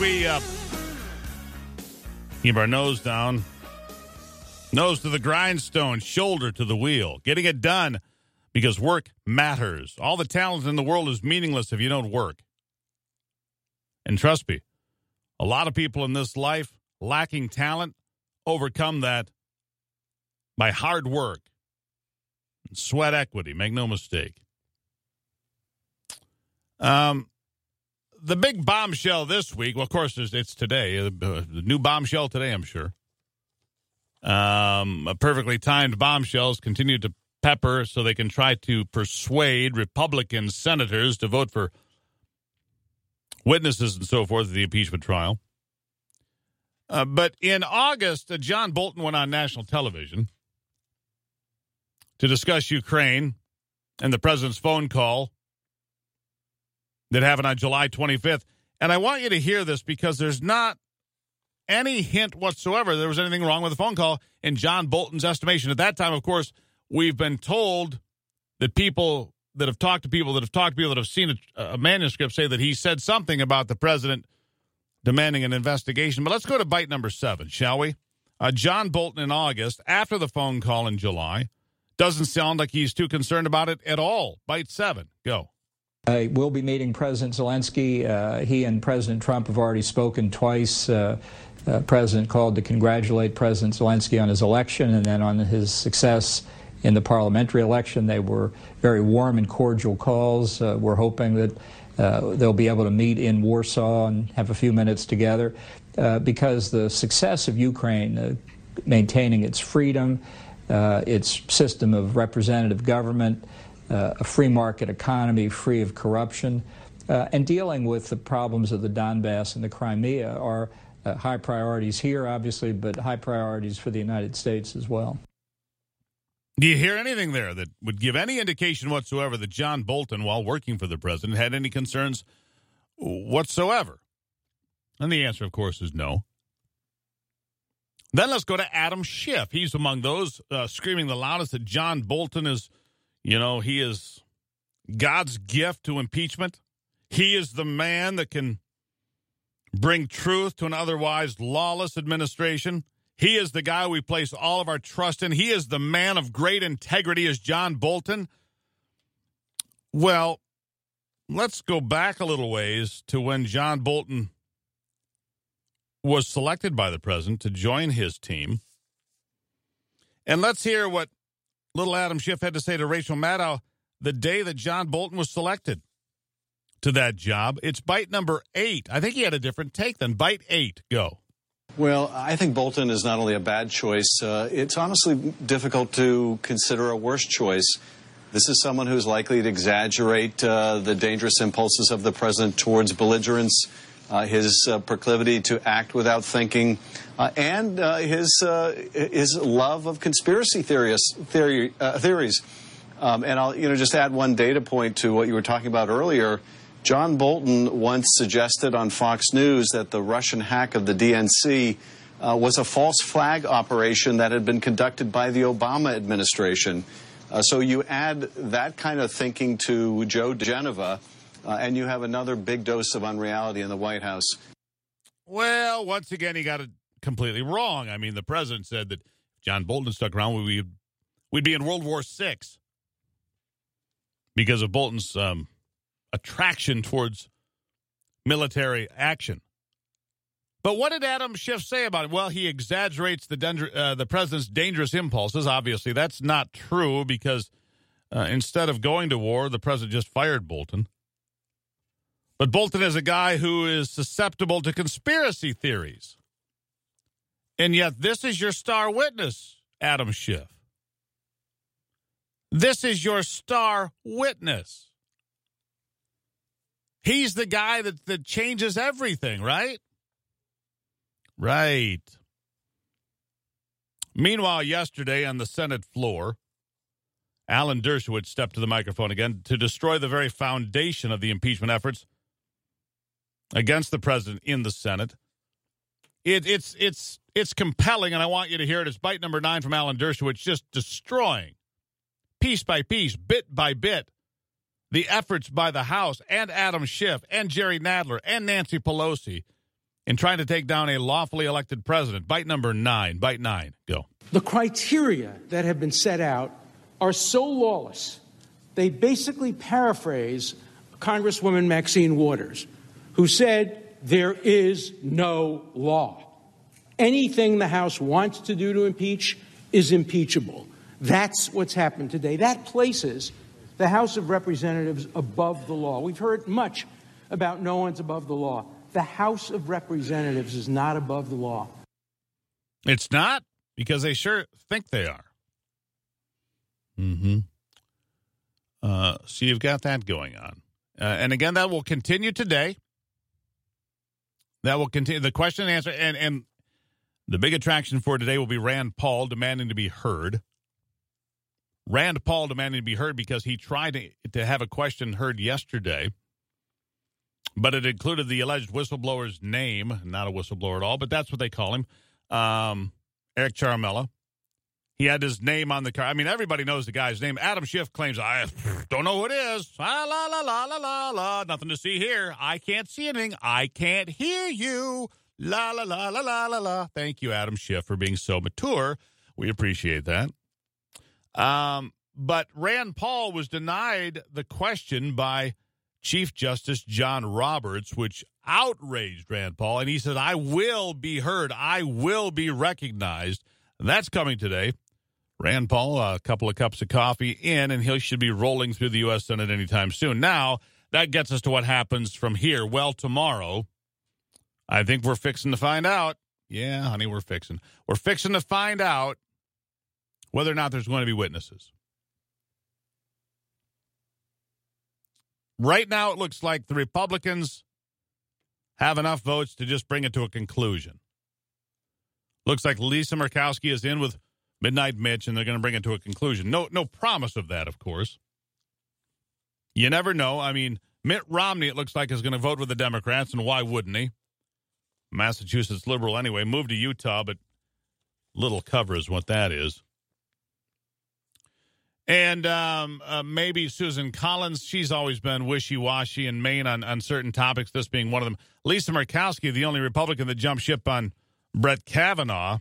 we keep our nose down, nose to the grindstone, shoulder to the wheel, getting it done because work matters. All the talent in the world is meaningless if you don't work. And trust me, a lot of people in this life lacking talent overcome that by hard work and sweat equity. Make no mistake. The big bombshell this week, well, of course, it's today. The new bombshell today, I'm sure. Perfectly timed bombshells continue to pepper so they can try to persuade Republican senators to vote for witnesses and so forth of the impeachment trial. But in August, John Bolton went on national television to discuss Ukraine and the president's phone call that happened on July 25th. And I want you to hear this because there's not any hint whatsoever there was anything wrong with the phone call in John Bolton's estimation. At that time, of course, we've been told that people that have talked to people that have seen a manuscript say that he said something about the president demanding an investigation. But let's go to bite number 7, shall we? John Bolton in August, after the phone call in July, doesn't sound like he's too concerned about it at all. Bite 7, go. I will be meeting President Zelensky. He and President Trump have already spoken twice. President called to congratulate President Zelensky on his election and then on his success in the parliamentary election. They were very warm and cordial calls. We're hoping that they'll be able to meet in Warsaw and have a few minutes together because the success of Ukraine, maintaining its freedom, its system of representative government, a free market economy free of corruption, and dealing with the problems of the Donbass and the Crimea are high priorities here, obviously, but high priorities for the United States as well. Do you hear anything there that would give any indication whatsoever that John Bolton, while working for the president, had any concerns whatsoever? And the answer, of course, is no. Then let's go to Adam Schiff. He's among those screaming the loudest that John Bolton is, he is God's gift to impeachment. He is the man that can bring truth to an otherwise lawless administration. He is the guy we place all of our trust in. He is the man of great integrity, is John Bolton. Well, let's go back a little ways to when John Bolton was selected by the president to join his team. And let's hear what little Adam Schiff had to say to Rachel Maddow the day that John Bolton was selected to that job. It's bite number 8. I think he had a different take than bite 8. Go. Well, I think Bolton is not only a bad choice, it's honestly difficult to consider a worse choice. This is someone who's likely to exaggerate the dangerous impulses of the president towards belligerence, his proclivity to act without thinking, and his love of conspiracy theories. And I'll just add one data point to what you were talking about earlier. John Bolton once suggested on Fox News that the Russian hack of the DNC was a false flag operation that had been conducted by the Obama administration. So you add that kind of thinking to Joe DeGeneva, and you have another big dose of unreality in the White House. Well, once again, he got it completely wrong. I mean, the president said that John Bolton stuck around, we'd be in World War VI because of Bolton's attraction towards military action. But what did Adam Schiff say about it? Well, he exaggerates the president's dangerous impulses. Obviously, that's not true because instead of going to war, the president just fired Bolton. But Bolton is a guy who is susceptible to conspiracy theories. And yet this is your star witness, Adam Schiff. This is your star witness. He's the guy that changes everything, right? Right. Meanwhile, yesterday on the Senate floor, Alan Dershowitz stepped to the microphone again to destroy the very foundation of the impeachment efforts against the president in the Senate. It's compelling, and I want you to hear it. It's bite number 9 from Alan Dershowitz, just destroying, piece by piece, bit by bit, the efforts by the House and Adam Schiff and Jerry Nadler and Nancy Pelosi in trying to take down a lawfully elected president. Bite number 9. Bite 9. Go. The criteria that have been set out are so lawless, they basically paraphrase Congresswoman Maxine Waters, who said there is no law. Anything the House wants to do to impeach is impeachable. That's what's happened today. That places the House of Representatives above the law. We've heard much about no one's above the law. The House of Representatives is not above the law. It's not? Because they sure think they are. Mm-hmm. So you've got that going on. And again, that will continue today. That will continue. The question and answer, and the big attraction for today will be Rand Paul demanding to be heard. Rand Paul demanding to be heard because he tried to have a question heard yesterday, but it included the alleged whistleblower's name. Not a whistleblower at all, but that's what they call him. Eric Ciaramella. He had his name on the card. I mean, everybody knows the guy's name. Adam Schiff claims, I don't know who it is. La, la, la, la, la, la, la. Nothing to see here. I can't see anything. I can't hear you. La, la, la, la, la, la, la. Thank you, Adam Schiff, for being so mature. We appreciate that. But Rand Paul was denied the question by Chief Justice John Roberts, which outraged Rand Paul. And he said, I will be heard. I will be recognized. And that's coming today. Rand Paul, a couple of cups of coffee in, and he should be rolling through the U.S. Senate anytime soon. Now, that gets us to what happens from here. Well, tomorrow, I think we're fixing to find out. Yeah, honey, we're fixing. We're fixing to find out whether or not there's going to be witnesses. Right now, it looks like the Republicans have enough votes to just bring it to a conclusion. Looks like Lisa Murkowski is in with Midnight Mitch, and they're going to bring it to a conclusion. No promise of that, of course. You never know. I mean, Mitt Romney, it looks like, is going to vote with the Democrats, and why wouldn't he? Massachusetts liberal anyway, moved to Utah, but little cover is what that is. And maybe Susan Collins, she's always been wishy-washy in Maine on certain topics, this being one of them. Lisa Murkowski, the only Republican that jumped ship on Brett Kavanaugh.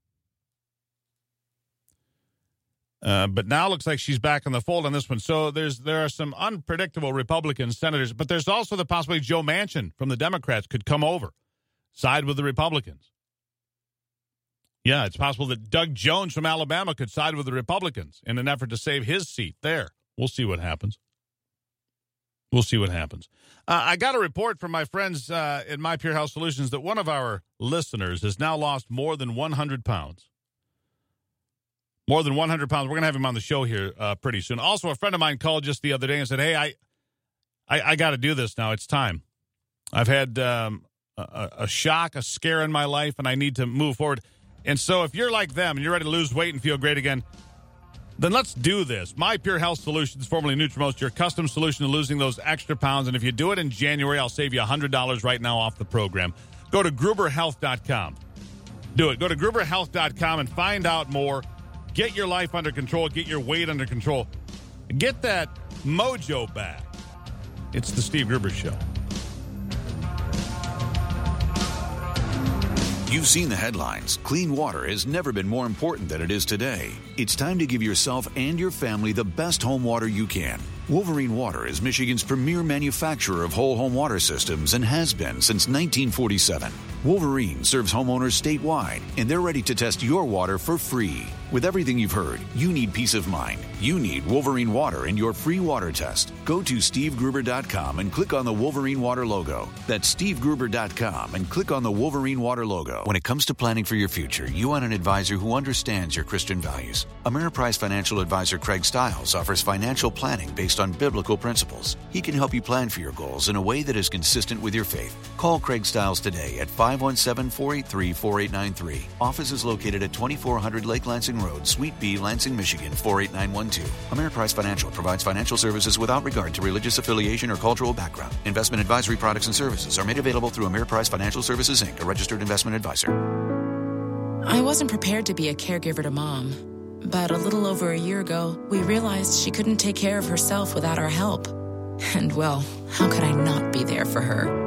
But now it looks like she's back in the fold on this one. So there are some unpredictable Republican senators, but there's also the possibility Joe Manchin from the Democrats could come over, side with the Republicans. Yeah, it's possible that Doug Jones from Alabama could side with the Republicans in an effort to save his seat there. We'll see what happens. We'll see what happens. I got a report from my friends at My Pure Health Solutions that one of our listeners has now lost more than 100 pounds. More than 100 pounds. We're going to have him on the show here pretty soon. Also, a friend of mine called just the other day and said, hey, I got to do this now. It's time. I've had a shock, a scare in my life, and I need to move forward. And so if you're like them and you're ready to lose weight and feel great again, then let's do this. My Pure Health Solutions, formerly Nutrimost, your custom solution to losing those extra pounds. And if you do it in January, I'll save you $100 right now off the program. Go to GruberHealth.com. Do it. Go to GruberHealth.com and find out more. Get your life under control. Get your weight under control. Get that mojo back. It's the Steve Gruber Show. You've seen the headlines. Clean water has never been more important than it is today. It's time to give yourself and your family the best home water you can. Wolverine Water is Michigan's premier manufacturer of whole home water systems and has been since 1947. Wolverine serves homeowners statewide, and they're ready to test your water for free. With everything you've heard, you need peace of mind. You need Wolverine Water in your free water test. Go to SteveGruber.com and click on the Wolverine Water logo. That's SteveGruber.com and click on the Wolverine Water logo. When it comes to planning for your future, you want an advisor who understands your Christian values. Ameriprise financial advisor Craig Stiles offers financial planning based on biblical principles. He can help you plan for your goals in a way that is consistent with your faith. Call Craig Stiles today at 517-483-4893. Office is located at 2400 Lake Lansing Road, Suite B, Lansing, Michigan, 48912. Ameriprise Financial provides financial services without regard to religious affiliation or cultural background. Investment advisory products and services are made available through Ameriprise Financial Services, Inc., a registered investment advisor. I wasn't prepared to be a caregiver to Mom. But a little over a year ago, we realized she couldn't take care of herself without our help. And, well, how could I not be there for her? I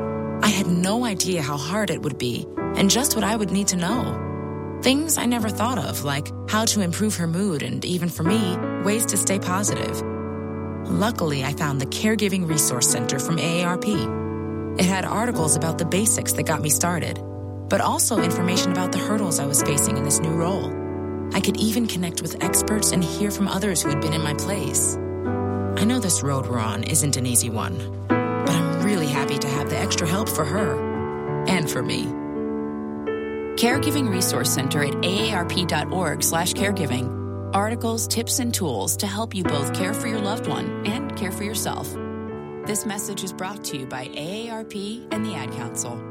I had no idea how hard it would be and just what I would need to know. Things I never thought of, like how to improve her mood and, even for me, ways to stay positive. Luckily, I found the Caregiving Resource Center from AARP. It had articles about the basics that got me started, but also information about the hurdles I was facing in this new role. I could even connect with experts and hear from others who had been in my place. I know this road we're on isn't an easy one, but I'm really happy to have the extra help for her and for me. Caregiving Resource Center at aarp.org/caregiving. Articles, tips, and tools to help you both care for your loved one and care for yourself. This message is brought to you by AARP and the Ad Council.